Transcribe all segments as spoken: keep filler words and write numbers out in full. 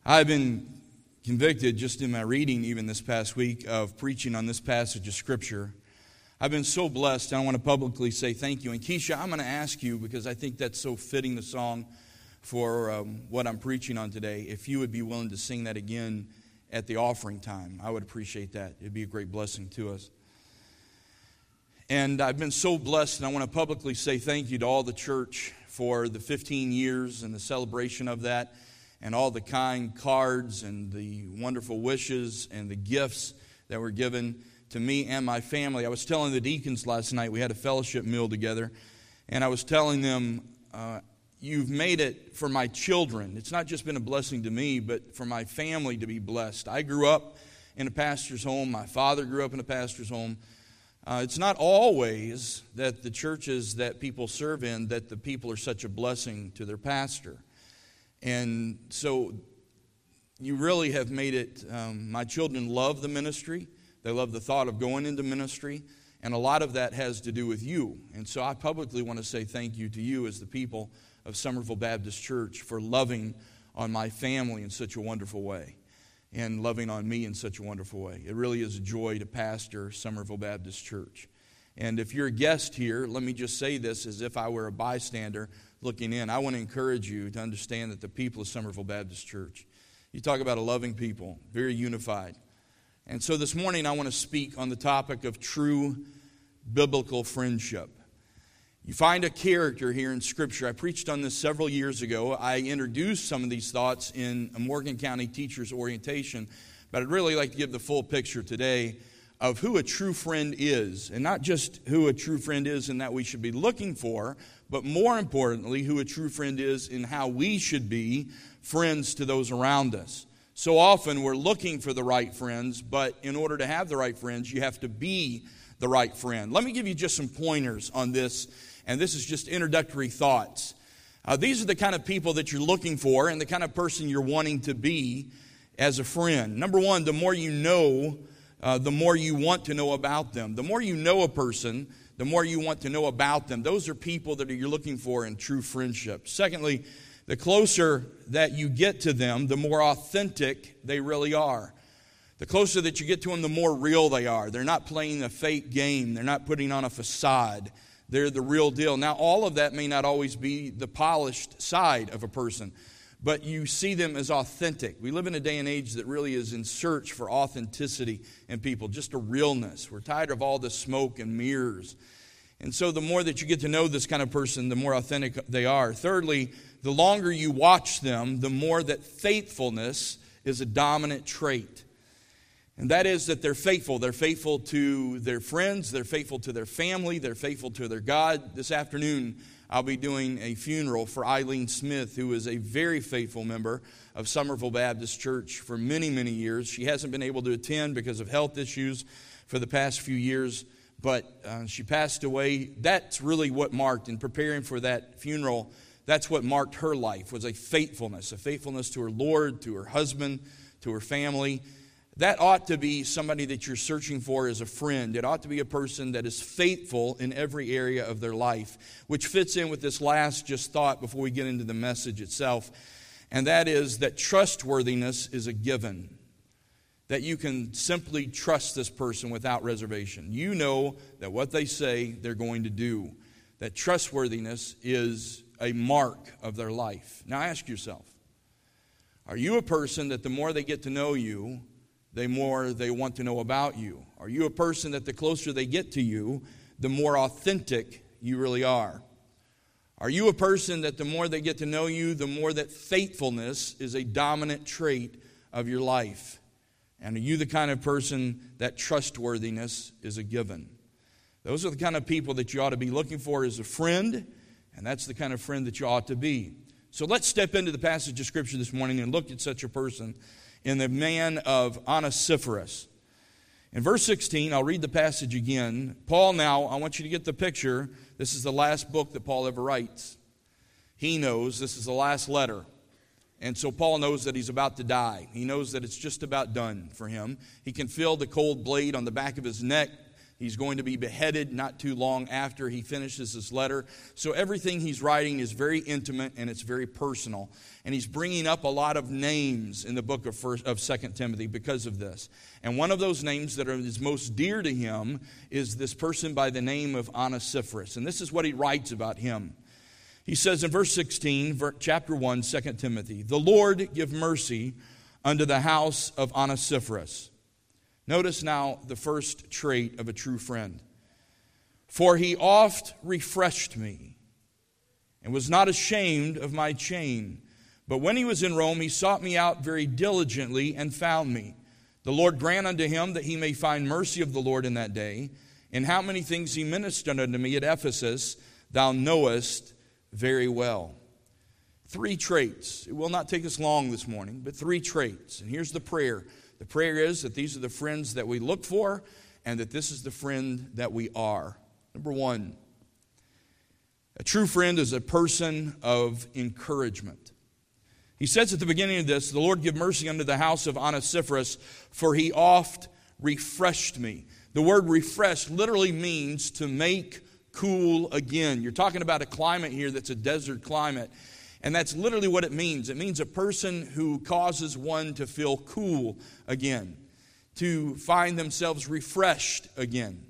I've been convicted just in my reading even this past week of preaching on this passage of Scripture. I've been so blessed, and I want to publicly say thank you. And Keisha, I'm going to ask you, because I think that's so fitting the song for um, what I'm preaching on today, if you would be willing to sing that again at the offering time. I would appreciate that. It'd be a great blessing to us. And I've been so blessed, and I want to publicly say thank you to all the church for the fifteen years and the celebration of that, and all the kind cards and the wonderful wishes and the gifts that were given to me and my family. I was telling the deacons last night, we had a fellowship meal together, and I was telling them, uh, you've made it for my children. It's not just been a blessing to me, but for my family to be blessed. I grew up in a pastor's home. My father grew up in a pastor's home. Uh, it's not always that the churches that people serve in, that the people are such a blessing to their pastor. And so you really have made it, um, my children love the ministry. They love the thought of going into ministry. And a lot of that has to do with you. And so I publicly want to say thank you to you as the people of Somerville Baptist Church for loving on my family in such a wonderful way, and loving on me in such a wonderful way. It really is a joy to pastor Somerville Baptist Church. And if you're a guest here, let me just say this as if I were a bystander looking in. I want to encourage you to understand that the people of Somerville Baptist Church, you talk about a loving people, very unified. And so this morning I want to speak on the topic of true biblical friendship. You find a character here in Scripture. I preached on this several years ago. I introduced some of these thoughts in a Morgan County Teacher's Orientation, but I'd really like to give the full picture today of who a true friend is, and not just who a true friend is and that we should be looking for, but more importantly, who a true friend is and how we should be friends to those around us. So often we're looking for the right friends, but in order to have the right friends, you have to be the right friend. Let me give you just some pointers on this. And this is just introductory thoughts. Uh, these are the kind of people that you're looking for and the kind of person you're wanting to be as a friend. Number one, the more you know, uh, the more you want to know about them. The more you know a person, the more you want to know about them. Those are people that you're looking for in true friendship. Secondly, the closer that you get to them, the more authentic they really are. The closer that you get to them, the more real they are. They're not playing a fake game. They're not putting on a facade. They're the real deal. Now, all of that may not always be the polished side of a person, but you see them as authentic. We live in a day and age that really is in search for authenticity in people, just a realness. We're tired of all the smoke and mirrors. And so the more that you get to know this kind of person, the more authentic they are. Thirdly, the longer you watch them, the more that faithfulness is a dominant trait. And that is that they're faithful. They're faithful to their friends. They're faithful to their family. They're faithful to their God. This afternoon, I'll be doing a funeral for Eileen Smith, who is a very faithful member of Somerville Baptist Church for many, many years. She hasn't been able to attend because of health issues for the past few years, but uh, she passed away. That's really what marked, in preparing for that funeral, that's what marked her life, was a faithfulness, a faithfulness to her Lord, to her husband, to her family. That ought to be somebody that you're searching for as a friend. It ought to be a person that is faithful in every area of their life, which fits in with this last just thought before we get into the message itself. And that is that trustworthiness is a given. That you can simply trust this person without reservation. You know that what they say they're going to do. That trustworthiness is a mark of their life. Now ask yourself, are you a person that the more they get to know you, the more they want to know about you? Are you a person that the closer they get to you, the more authentic you really are? Are you a person that the more they get to know you, the more that faithfulness is a dominant trait of your life? And are you the kind of person that trustworthiness is a given? Those are the kind of people that you ought to be looking for as a friend, and that's the kind of friend that you ought to be. So let's step into the passage of Scripture this morning and look at such a person in the man of Onesiphorus. In verse sixteen, I'll read the passage again. Paul now, I want you to get the picture. This is the last book that Paul ever writes. He knows this is the last letter. And so Paul knows that he's about to die. He knows that it's just about done for him. He can feel the cold blade on the back of his neck He's going to be beheaded not too long after he finishes this letter. So everything he's writing is very intimate and it's very personal. And he's bringing up a lot of names in the book of First, of Second Timothy because of this. And one of those names that is most dear to him is this person by the name of Onesiphorus. And this is what he writes about him. He says in verse sixteen, chapter one, Second Timothy, "The Lord give mercy unto the house of Onesiphorus." Notice now the first trait of a true friend. "For he oft refreshed me, and was not ashamed of my chain. But when he was in Rome, he sought me out very diligently, and found me. The Lord grant unto him that he may find mercy of the Lord in that day. And how many things he ministered unto me at Ephesus, thou knowest very well." Three traits. It will not take us long this morning, but three traits. And here's the prayer. The prayer is that these are the friends that we look for, and that this is the friend that we are. Number one, a true friend is a person of encouragement. He says at the beginning of this, "The Lord give mercy unto the house of Onesiphorus, for he oft refreshed me." The word refresh literally means to make cool again. You're talking about a climate here that's a desert climate. And that's literally what it means. It means a person who causes one to feel cool again, to find themselves refreshed again.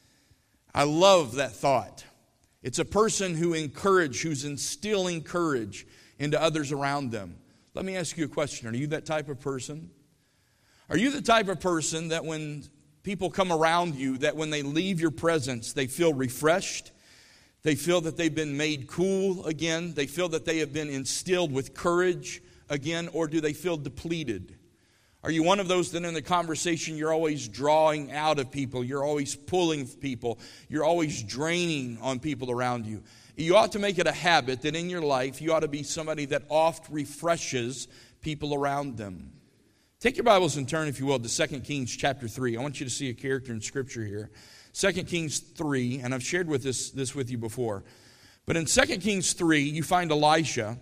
I love that thought. It's a person who encourages, who's instilling courage into others around them. Let me ask you a question. Are you that type of person? Are you the type of person that when people come around you, that when they leave your presence, they feel refreshed? They feel that they've been made cool again? They feel that they have been instilled with courage again? Or do they feel depleted? Are you one of those that in the conversation you're always drawing out of people? You're always pulling people. You're always draining on people around you. You ought to make it a habit that in your life you ought to be somebody that oft refreshes people around them. Take your Bibles and turn, if you will, to Second Kings chapter three. I want you to see a character in Scripture here. Second Kings three, and I've shared with this, this with you before. But in Second Kings three, you find Elisha,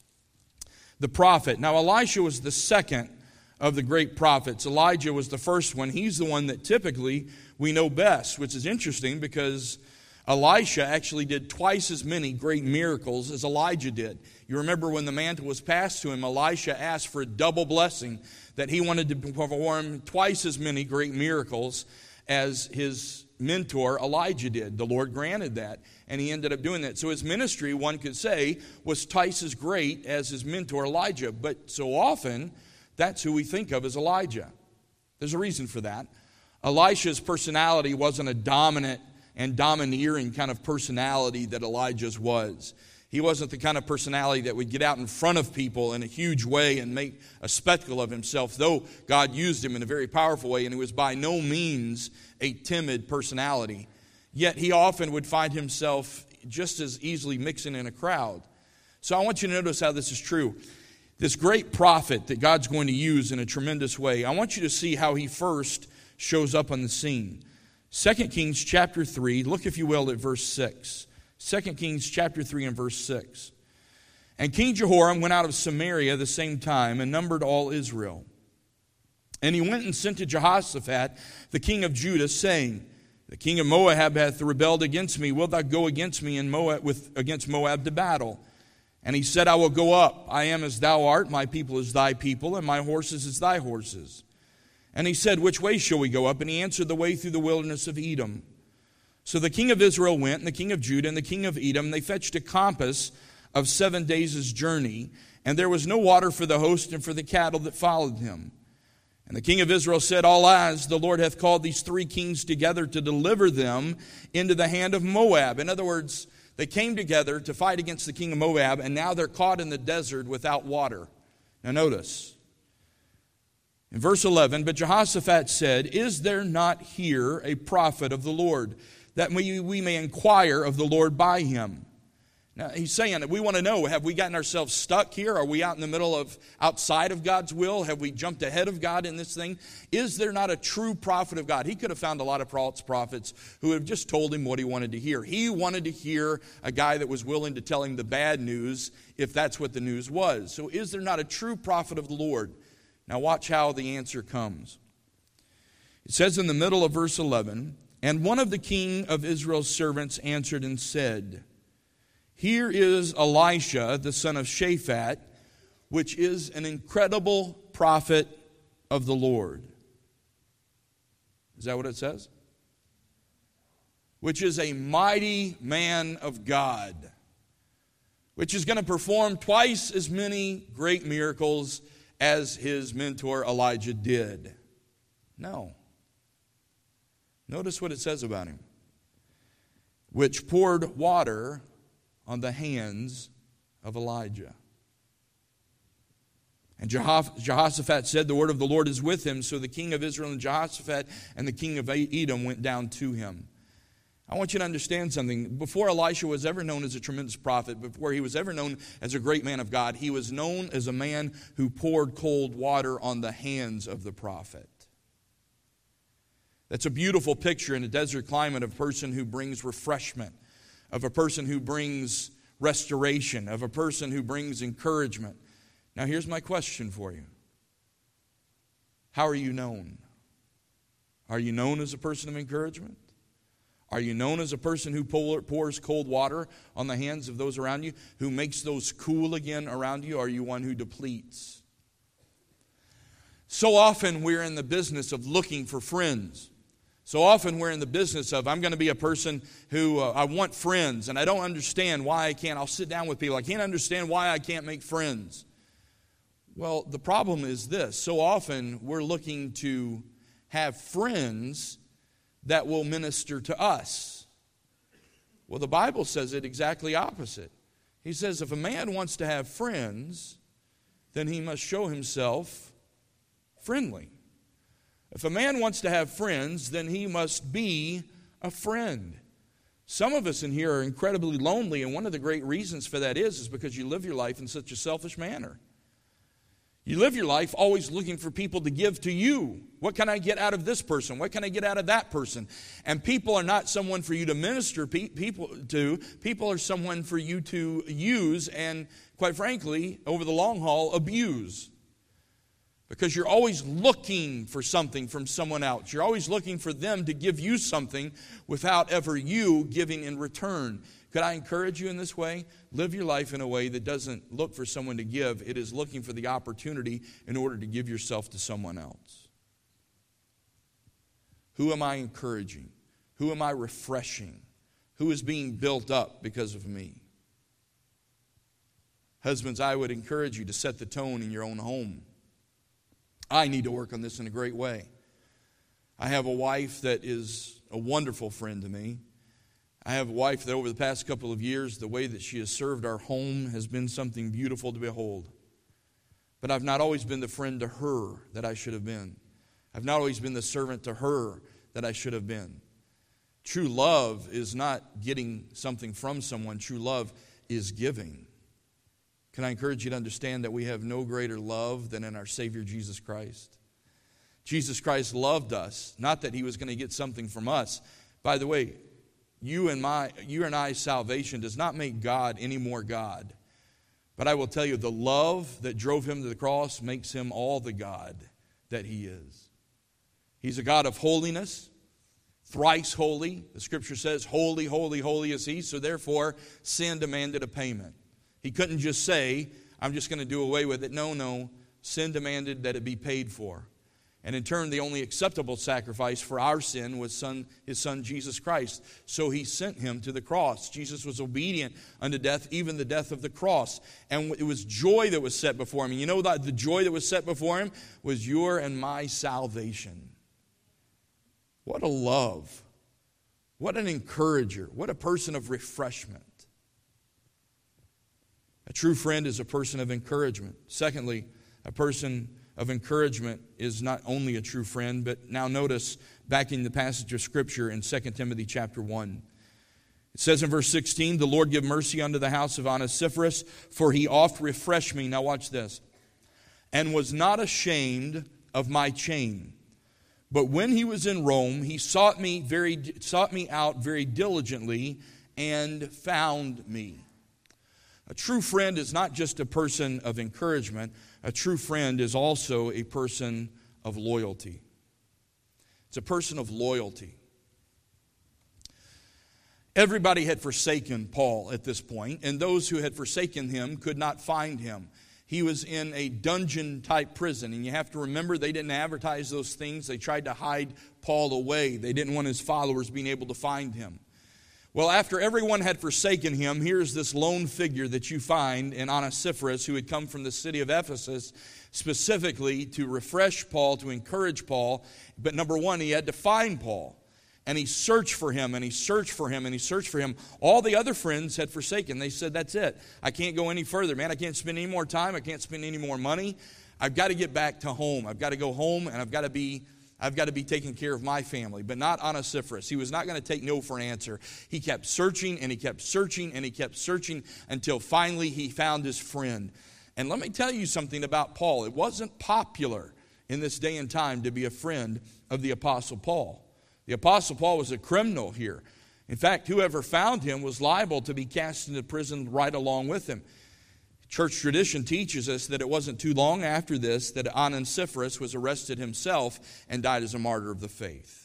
the prophet. Now, Elisha was the second of the great prophets. Elijah was the first one. He's the one that typically we know best, which is interesting because Elisha actually did twice as many great miracles as Elijah did. You remember when the mantle was passed to him, Elisha asked for a double blessing, that he wanted to perform twice as many great miracles as his mentor Elijah did. The Lord granted that, and he ended up doing that. So his ministry, one could say, was twice as great as his mentor Elijah. But so often, that's who we think of as Elijah. There's a reason for that. Elisha's personality wasn't a dominant and domineering kind of personality that Elijah's was. He wasn't the kind of personality that would get out in front of people in a huge way and make a spectacle of himself, though God used him in a very powerful way, and he was by no means a timid personality. Yet he often would find himself just as easily mixing in a crowd. So I want you to notice how this is true. This great prophet that God's going to use in a tremendous way, I want you to see how he first shows up on the scene. Second Kings chapter three, look if you will at verse six. Second Kings chapter three and verse six. "And King Jehoram went out of Samaria the same time and numbered all Israel. And he went and sent to Jehoshaphat, the king of Judah, saying, The king of Moab hath rebelled against me. Wilt thou go against me in Moab with against Moab to battle? And he said, I will go up. I am as thou art, my people as thy people, and my horses as thy horses. And he said, Which way shall we go up? And he answered, The way through the wilderness of Edom. So the king of Israel went, and the king of Judah, and the king of Edom. They fetched a compass of seven days' journey, and there was no water for the host and for the cattle that followed him. And the king of Israel said, Alas, the Lord hath called these three kings together to deliver them into the hand of Moab. In other words, they came together to fight against the king of Moab, and now they're caught in the desert without water. Now notice, in verse eleven, But Jehoshaphat said, Is there not here a prophet of the Lord, that we, we may inquire of the Lord by him? Now he's saying that we want to know, have we gotten ourselves stuck here? Are we out in the middle of, outside of God's will? Have we jumped ahead of God in this thing? Is there not a true prophet of God? He could have found a lot of false prophets who have just told him what he wanted to hear. He wanted to hear a guy that was willing to tell him the bad news if that's what the news was. So is there not a true prophet of the Lord? Now watch how the answer comes. It says in the middle of verse eleven, And one of the king of Israel's servants answered and said, Here is Elisha, the son of Shaphat, which is an incredible prophet of the Lord. Is that what it says? Which is a mighty man of God, which is going to perform twice as many great miracles as his mentor Elijah did. No. Notice what it says about him. Which poured water on the hands of Elijah. And Jehoshaphat said, The word of the Lord is with him. So the king of Israel and Jehoshaphat and the king of Edom went down to him. I want you to understand something. Before Elisha was ever known as a tremendous prophet, before he was ever known as a great man of God, he was known as a man who poured cold water on the hands of the prophet. That's a beautiful picture in a desert climate of a person who brings refreshment, of a person who brings restoration, of a person who brings encouragement. Now here's my question for you. How are you known? Are you known as a person of encouragement? Are you known as a person who pours cold water on the hands of those around you, who makes those cool again around you? Or are you one who depletes? So often we're in the business of looking for friends. So often we're in the business of, I'm going to be a person who, uh, I want friends, and I don't understand why I can't. I'll sit down with people. I can't understand why I can't make friends. Well, the problem is this. So often we're looking to have friends that will minister to us. Well, the Bible says it exactly opposite. He says if a man wants to have friends, then he must show himself friendly. If a man wants to have friends, then he must be a friend. Some of us in here are incredibly lonely, and one of the great reasons for that is, is because you live your life in such a selfish manner. You live your life always looking for people to give to you. What can I get out of this person? What can I get out of that person? And people are not someone for you to minister pe- people to. People are someone for you to use and, quite frankly, over the long haul, abuse. Because you're always looking for something from someone else. You're always looking for them to give you something without ever you giving in return. Could I encourage you in this way? Live your life in a way that doesn't look for someone to give. It is looking for the opportunity in order to give yourself to someone else. Who am I encouraging? Who am I refreshing? Who is being built up because of me? Husbands, I would encourage you to set the tone in your own home. I need to work on this in a great way. I have a wife that is a wonderful friend to me. I have a wife that over the past couple of years, the way that she has served our home has been something beautiful to behold. But I've not always been the friend to her that I should have been. I've not always been the servant to her that I should have been. True love is not getting something from someone. True love is giving. Can I encourage you to understand that we have no greater love than in our Savior Jesus Christ? Jesus Christ loved us, not that He was going to get something from us. By the way, You and my, you and I's salvation does not make God any more God. But I will tell you, the love that drove Him to the cross makes Him all the God that He is. He's a God of holiness, thrice holy. The Scripture says, holy, holy, holy is He. So therefore, sin demanded a payment. He couldn't just say, I'm just going to do away with it. No, no. Sin demanded that it be paid for. And in turn, the only acceptable sacrifice for our sin was son, His Son, Jesus Christ. So He sent Him to the cross. Jesus was obedient unto death, even the death of the cross. And it was joy that was set before Him. And you know that the joy that was set before Him was your and my salvation. What a love. What an encourager. What a person of refreshment. A true friend is a person of encouragement. Secondly, a person of encouragement is not only a true friend, but now notice back in the passage of Scripture in Second Timothy chapter one. It says in verse sixteen, the Lord give mercy unto the house of Onesiphorus, for he oft refreshed me. Now watch this. And was not ashamed of my chain. But when he was in Rome, he sought me very sought me out very diligently and found me. A true friend is not just a person of encouragement. A true friend is also a person of loyalty. It's a person of loyalty. Everybody had forsaken Paul at this point, and those who had forsaken him could not find him. He was in a dungeon-type prison, and you have to remember they didn't advertise those things. They tried to hide Paul away. They didn't want his followers being able to find him. Well, after everyone had forsaken him, here's this lone figure that you find in Onesiphorus, who had come from the city of Ephesus specifically to refresh Paul, to encourage Paul. But number one, he had to find Paul. And he searched for him, and he searched for him, and he searched for him. All the other friends had forsaken. They said, that's it. I can't go any further, man. I can't spend any more time. I can't spend any more money. I've got to get back to home. I've got to go home, and I've got to be I've got to be taking care of my family. But not Onesiphorus. He was not going to take no for an answer. He kept searching, and he kept searching, and he kept searching until finally he found his friend. And let me tell you something about Paul. It wasn't popular in this day and time to be a friend of the Apostle Paul. The Apostle Paul was a criminal here. In fact, whoever found him was liable to be cast into prison right along with him. Church tradition teaches us that it wasn't too long after this that Onesiphorus was arrested himself and died as a martyr of the faith.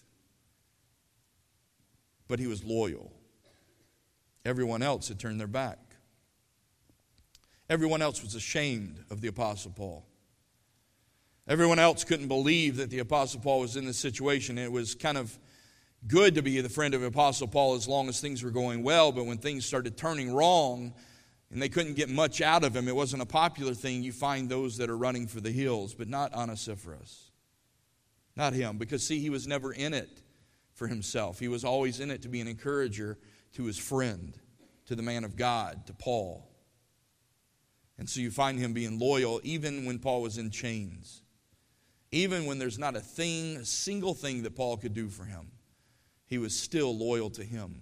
But he was loyal. Everyone else had turned their back. Everyone else was ashamed of the Apostle Paul. Everyone else couldn't believe that the Apostle Paul was in this situation. It was kind of good to be the friend of Apostle Paul as long as things were going well, but when things started turning wrong and they couldn't get much out of him, it wasn't a popular thing. You find those that are running for the hills, but not Onesiphorus. Not him, because see, he was never in it for himself. He was always in it to be an encourager to his friend, to the man of God, to Paul. And so you find him being loyal even when Paul was in chains. Even when there's not a thing, a single thing that Paul could do for him, he was still loyal to him.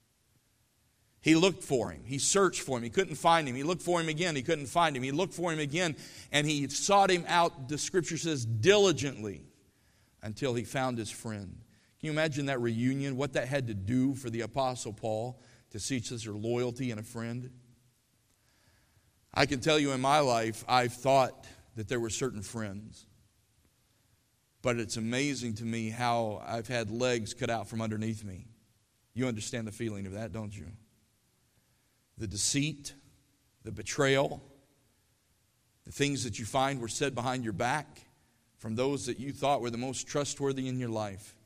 He looked for him. He searched for him. He couldn't find him. He looked for him again. He couldn't find him. He looked for him again, and he sought him out, the Scripture says, diligently until he found his friend. Can you imagine that reunion, what that had to do for the Apostle Paul to see such a loyalty in a friend? I can tell you in my life, I've thought that there were certain friends. But it's amazing to me how I've had legs cut out from underneath me. You understand the feeling of that, don't you? The deceit, the betrayal, the things that you find were said behind your back from those that you thought were the most trustworthy in your life.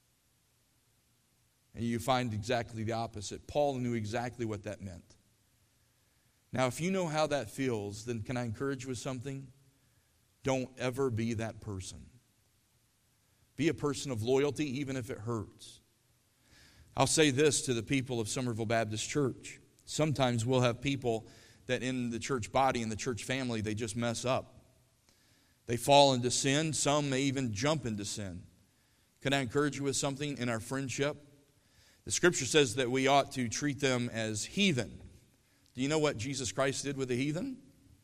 And you find exactly the opposite. Paul knew exactly what that meant. Now, if you know how that feels, then can I encourage you with something? Don't ever be that person. Be a person of loyalty, even if it hurts. I'll say this to the people of Somerville Baptist Church. Sometimes we'll have people that in the church body, in the church family, they just mess up. They fall into sin. Some may even jump into sin. Can I encourage you with something in our friendship? The Scripture says that we ought to treat them as heathen. Do you know what Jesus Christ did with the heathen?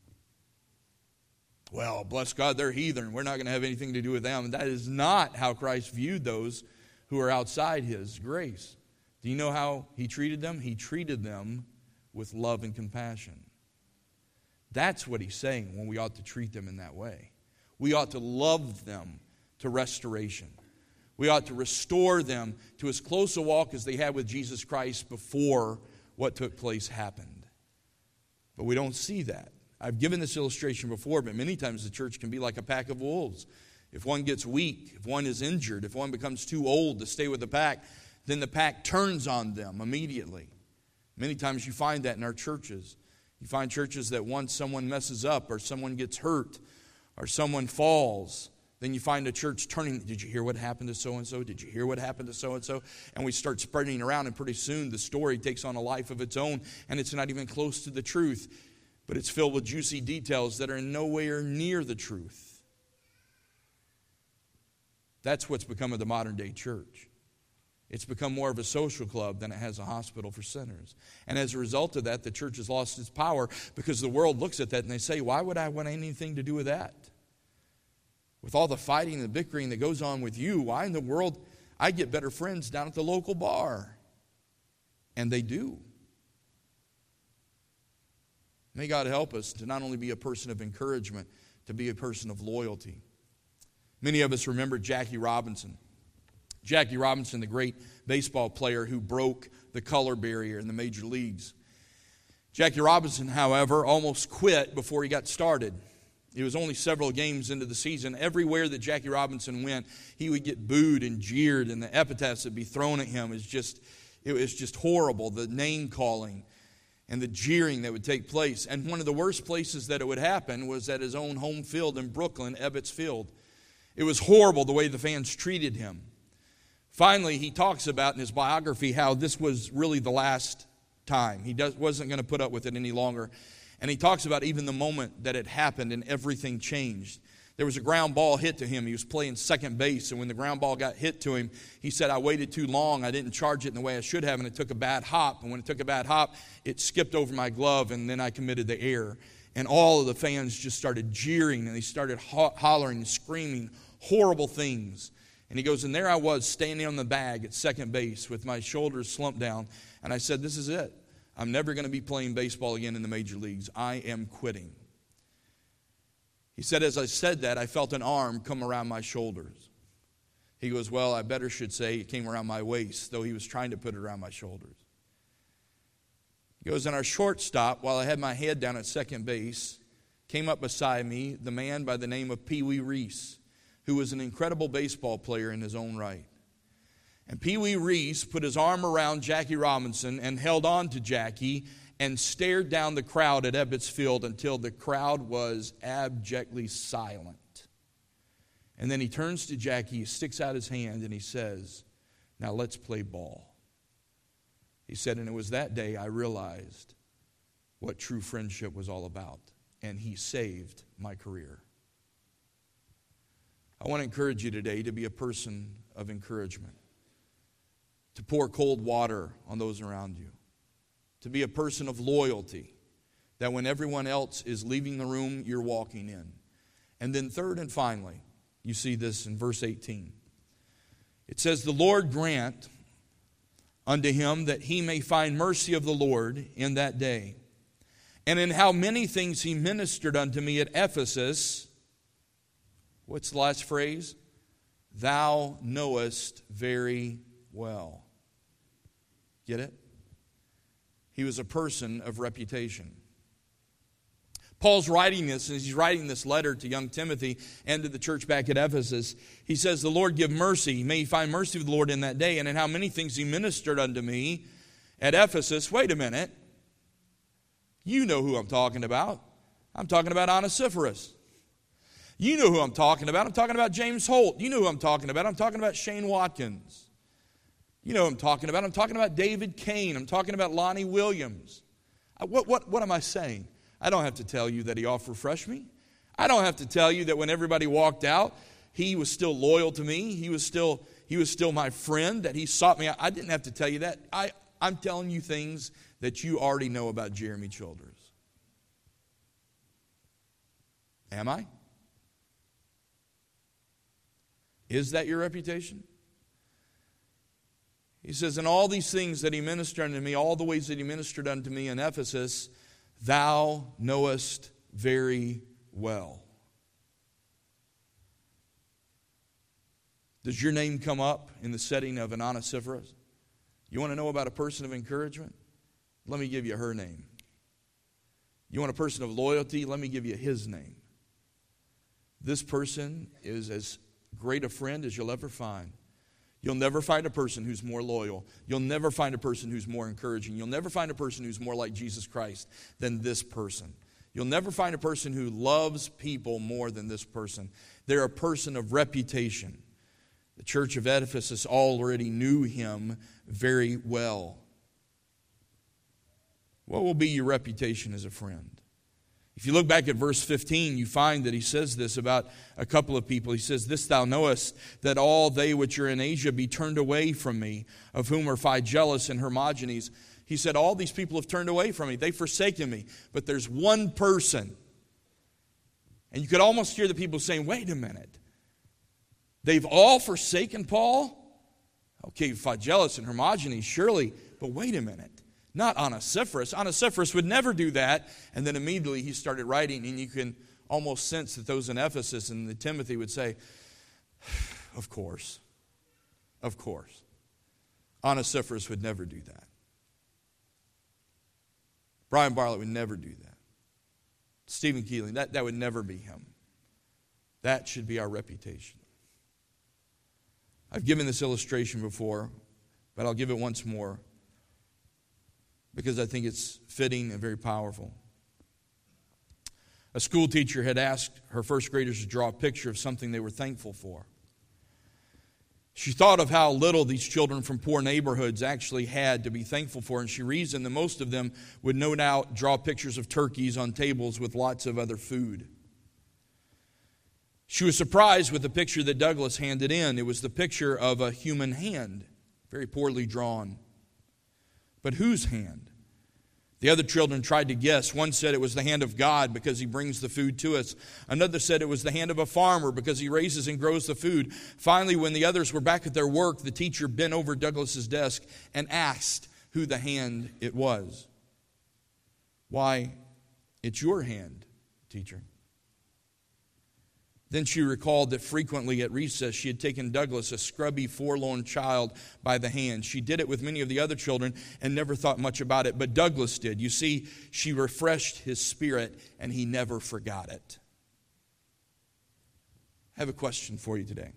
Well, bless God, they're heathen. We're not going to have anything to do with them. And that is not how Christ viewed those who are outside His grace. Do you know how He treated them? He treated them with love and compassion. That's what He's saying when we ought to treat them in that way. We ought to love them to restoration. We ought to restore them to as close a walk as they had with Jesus Christ before what took place happened. But we don't see that. I've given this illustration before, but many times the church can be like a pack of wolves. If one gets weak, if one is injured, if one becomes too old to stay with the pack, then the pack turns on them immediately. Many times you find that in our churches. You find churches that once someone messes up or someone gets hurt or someone falls, then you find a church turning, did you hear what happened to so-and-so? Did you hear what happened to so-and-so? And we start spreading around, and pretty soon the story takes on a life of its own, and it's not even close to the truth. But it's filled with juicy details that are nowhere near the truth. That's what's become of the modern day church. It's become more of a social club than it has a hospital for sinners. And as a result of that, the church has lost its power because the world looks at that and they say, why would I want anything to do with that? With all the fighting and the bickering that goes on with you, why in the world? I get better friends down at the local bar. And they do. May God help us to not only be a person of encouragement, to be a person of loyalty. Many of us remember Jackie Robinson. Jackie Robinson, the great baseball player who broke the color barrier in the major leagues. Jackie Robinson, however, almost quit before he got started. It was only several games into the season. Everywhere that Jackie Robinson went, he would get booed and jeered, and the epithets that would be thrown at him is just, it was just horrible. The name calling and the jeering that would take place. And one of the worst places that it would happen was at his own home field in Brooklyn, Ebbets Field. It was horrible the way the fans treated him. Finally, he talks about in his biography how this was really the last time. He does, wasn't going to put up with it any longer. And he talks about even the moment that it happened and everything changed. There was a ground ball hit to him. He was playing second base, and when the ground ball got hit to him, he said, I waited too long. I didn't charge it in the way I should have, and it took a bad hop. And when it took a bad hop, it skipped over my glove, and then I committed the error. And all of the fans just started jeering, and they started ho- hollering and screaming horrible things. And he goes, and there I was standing on the bag at second base with my shoulders slumped down. And I said, this is it. I'm never going to be playing baseball again in the major leagues. I am quitting. He said, as I said that, I felt an arm come around my shoulders. He goes, well, I better should say it came around my waist, though he was trying to put it around my shoulders. He goes, in our shortstop, while I had my head down at second base, came up beside me the man by the name of Pee Wee Reese, who was an incredible baseball player in his own right. And Pee Wee Reese put his arm around Jackie Robinson and held on to Jackie and stared down the crowd at Ebbets Field until the crowd was abjectly silent. And then he turns to Jackie, he sticks out his hand, and he says, now let's play ball. He said, and it was that day I realized what true friendship was all about. And he saved my career. I want to encourage you today to be a person of encouragement, to pour cold water on those around you, to be a person of loyalty, that when everyone else is leaving the room, you're walking in. And then third and finally, you see this in verse eighteen. It says, the Lord grant unto him that he may find mercy of the Lord in that day. And in how many things he ministered unto me at Ephesus. What's the last phrase? Thou knowest very well. Get it? He was a person of reputation. Paul's writing this, as he's writing this letter to young Timothy and to the church back at Ephesus. He says, the Lord give mercy. May he find mercy of the Lord in that day. And in how many things he ministered unto me at Ephesus. Wait a minute. You know who I'm talking about. I'm talking about Onesiphorus. You know who I'm talking about. I'm talking about James Holt. You know who I'm talking about. I'm talking about Shane Watkins. You know who I'm talking about. I'm talking about David Kane. I'm talking about Lonnie Williams. What, what, what am I saying? I don't have to tell you that he offered refresh me. I don't have to tell you that when everybody walked out, he was still loyal to me. He was still, he was still my friend, that he sought me out. I didn't have to tell you that. I, I'm telling you things that you already know about Jeremy Childers. Am I? Is that your reputation? He says, in all these things that he ministered unto me, all the ways that he ministered unto me in Ephesus, thou knowest very well. Does your name come up in the setting of an Onesiphorus? You want to know about a person of encouragement? Let me give you her name. You want a person of loyalty? Let me give you his name. This person is as great a friend as you'll ever find. You'll never find a person who's more loyal. You'll never find a person who's more encouraging. You'll never find a person who's more like Jesus Christ than this person. You'll never find a person who loves people more than this person. They're a person of reputation. The church of Ephesus already knew him very well. What will be your reputation as a friend? If you look back at verse fifteen, you find that he says this about a couple of people. He says, this thou knowest, that all they which are in Asia be turned away from me, of whom are Phygelus and Hermogenes. He said, all these people have turned away from me. They've forsaken me. But there's one person. And you could almost hear the people saying, wait a minute. They've all forsaken Paul? Okay, Phygelus and Hermogenes, surely. But wait a minute. Not Onesiphorus. Onesiphorus would never do that. And then immediately he started writing, and you can almost sense that those in Ephesus and the Timothy would say, of course. Of course. Onesiphorus would never do that. Brian Bartlett would never do that. Stephen Keeling, that, that would never be him. That should be our reputation. I've given this illustration before, but I'll give it once more because I think it's fitting and very powerful. A school teacher had asked her first graders to draw a picture of something they were thankful for. She thought of how little these children from poor neighborhoods actually had to be thankful for, and she reasoned that most of them would no doubt draw pictures of turkeys on tables with lots of other food. She was surprised with the picture that Douglas handed in. It was the picture of a human hand, very poorly drawn. But whose hand? The other children tried to guess. One said it was the hand of God because He brings the food to us. Another said it was the hand of a farmer because He raises and grows the food. Finally, when the others were back at their work, the teacher bent over Douglas's desk and asked who the hand it was. Why, it's your hand, teacher. Then she recalled that frequently at recess she had taken Douglas, a scrubby, forlorn child, by the hand. She did it with many of the other children and never thought much about it, but Douglas did. You see, she refreshed his spirit and he never forgot it. I have a question for you today.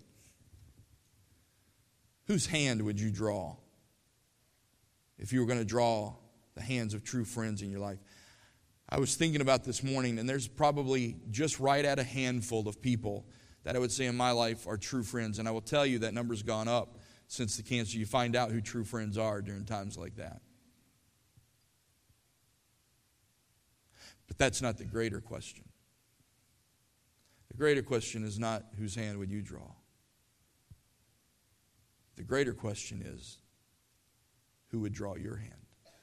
Whose hand would you draw if you were going to draw the hands of true friends in your life? I was thinking about this morning, and there's probably just right at a handful of people that I would say in my life are true friends. And I will tell you that number's gone up since the cancer. You find out who true friends are during times like that. But that's not the greater question. The greater question is not whose hand would you draw. The greater question is who would draw your hand.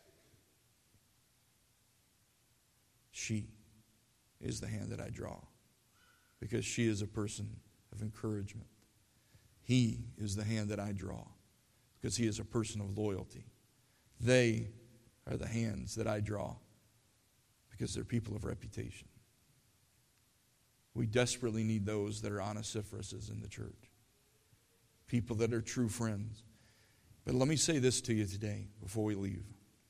She is the hand that I draw because she is a person of encouragement. He is the hand that I draw because he is a person of loyalty. They are the hands that I draw because they're people of reputation. We desperately need those that are Onesiphorus in the church, people that are true friends. But let me say this to you today before we leave.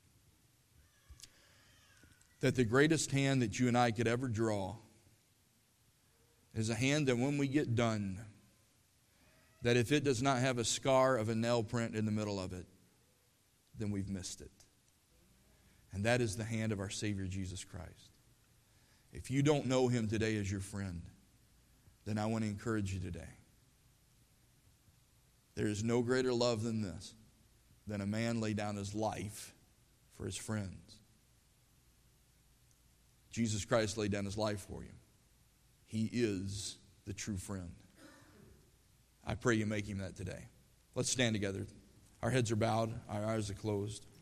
That the greatest hand that you and I could ever draw is a hand that when we get done, that if it does not have a scar of a nail print in the middle of it, then we've missed it. And that is the hand of our Savior Jesus Christ. If you don't know Him today as your friend, then I want to encourage you today. There is no greater love than this, than a man lay down his life for his friends. Jesus Christ laid down His life for you. He is the true friend. I pray you make Him that today. Let's stand together. Our heads are bowed, our eyes are closed.